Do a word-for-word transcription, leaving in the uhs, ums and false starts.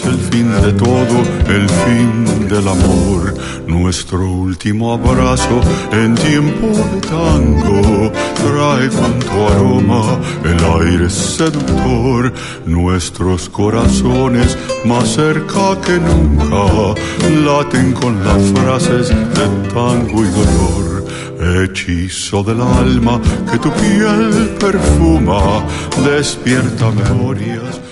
el fin de todo, el fin del amor. Nuestro último abrazo en tiempo de tango trae con tu aroma el aire seductor. Nuestros corazones más cerca que nunca laten con las frases de tango y dolor. Hechizo del alma que tu piel perfuma, despierta memorias